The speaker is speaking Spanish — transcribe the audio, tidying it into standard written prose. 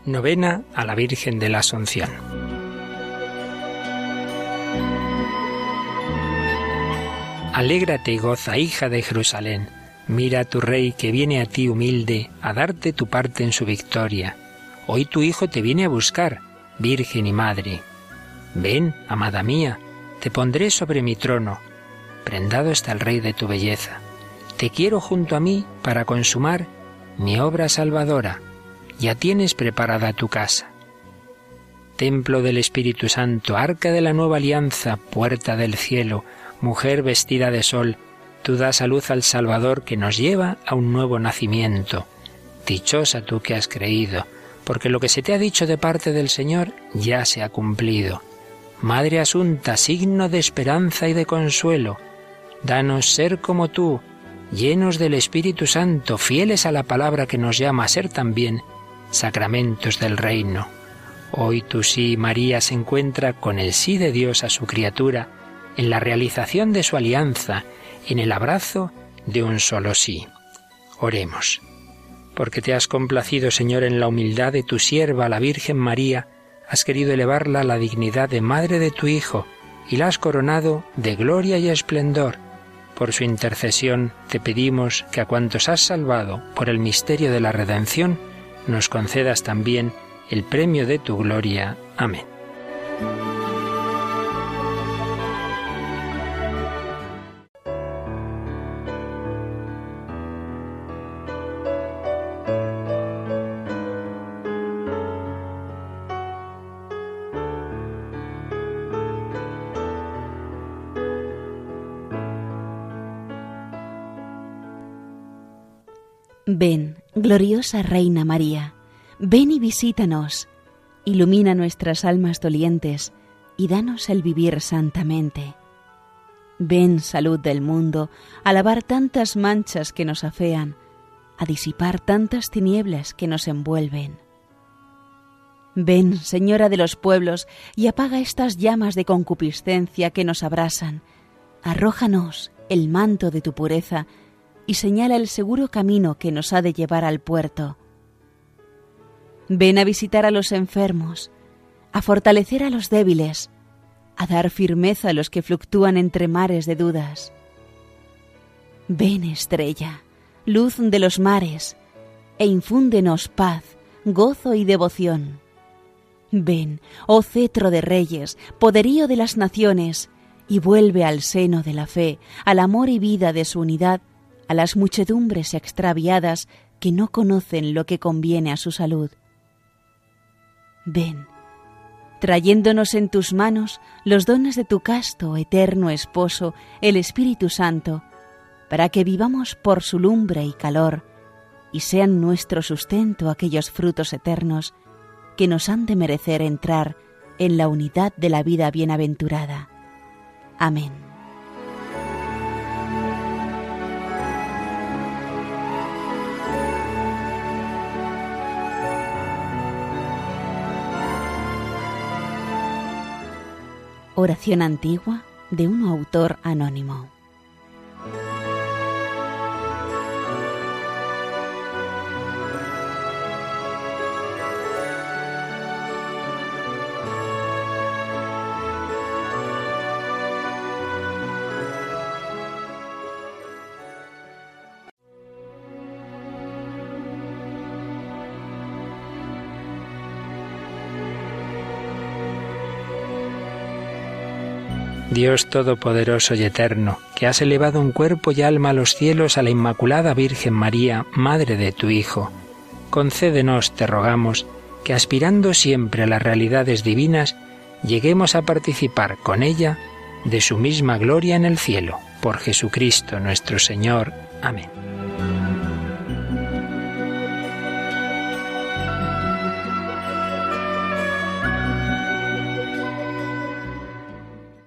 Novena a la Virgen de la Asunción. Alégrate y goza, hija de Jerusalén. Mira a tu rey que viene a ti humilde a darte tu parte en su victoria. Hoy tu hijo te viene a buscar, Virgen y Madre. Ven, amada mía, te pondré sobre mi trono. Prendado está el rey de tu belleza. Te quiero junto a mí para consumar mi obra salvadora. Ya tienes preparada tu casa. Templo del Espíritu Santo, arca de la nueva alianza, puerta del cielo, mujer vestida de sol, tú das a luz al Salvador que nos lleva a un nuevo nacimiento. Dichosa tú que has creído, porque lo que se te ha dicho de parte del Señor ya se ha cumplido. Madre Asunta, signo de esperanza y de consuelo, danos ser como tú, llenos del Espíritu Santo, fieles a la palabra que nos llama a ser también sacramentos del reino. Hoy tu sí, María, se encuentra con el sí de Dios a su criatura, en la realización de su alianza, en el abrazo de un solo sí. Oremos. Porque te has complacido, Señor, en la humildad de tu sierva, la Virgen María, has querido elevarla a la dignidad de madre de tu Hijo, y la has coronado de gloria y esplendor. Por su intercesión te pedimos que a cuantos has salvado por el misterio de la redención, nos concedas también el premio de tu gloria. Amén. Ven, gloriosa Reina María, ven y visítanos, ilumina nuestras almas dolientes y danos el vivir santamente. Ven, salud del mundo, a lavar tantas manchas que nos afean, a disipar tantas tinieblas que nos envuelven. Ven, Señora de los pueblos, y apaga estas llamas de concupiscencia que nos abrasan. Arrójanos el manto de tu pureza y señala el seguro camino que nos ha de llevar al puerto. Ven a visitar a los enfermos, a fortalecer a los débiles, a dar firmeza a los que fluctúan entre mares de dudas. Ven, estrella, luz de los mares, e infúndenos paz, gozo y devoción. Ven, oh cetro de reyes, poderío de las naciones, y vuelve al seno de la fe, al amor y vida de su unidad, a las muchedumbres extraviadas que no conocen lo que conviene a su salud. Ven, trayéndonos en tus manos los dones de tu casto, eterno esposo, el Espíritu Santo, para que vivamos por su lumbre y calor, y sean nuestro sustento aquellos frutos eternos que nos han de merecer entrar en la unidad de la vida bienaventurada. Amén. Oración antigua de un autor anónimo. Dios Todopoderoso y Eterno, que has elevado en cuerpo y alma a los cielos a la Inmaculada Virgen María, Madre de tu Hijo, concédenos, te rogamos, que aspirando siempre a las realidades divinas, lleguemos a participar con ella de su misma gloria en el cielo. Por Jesucristo nuestro Señor. Amén.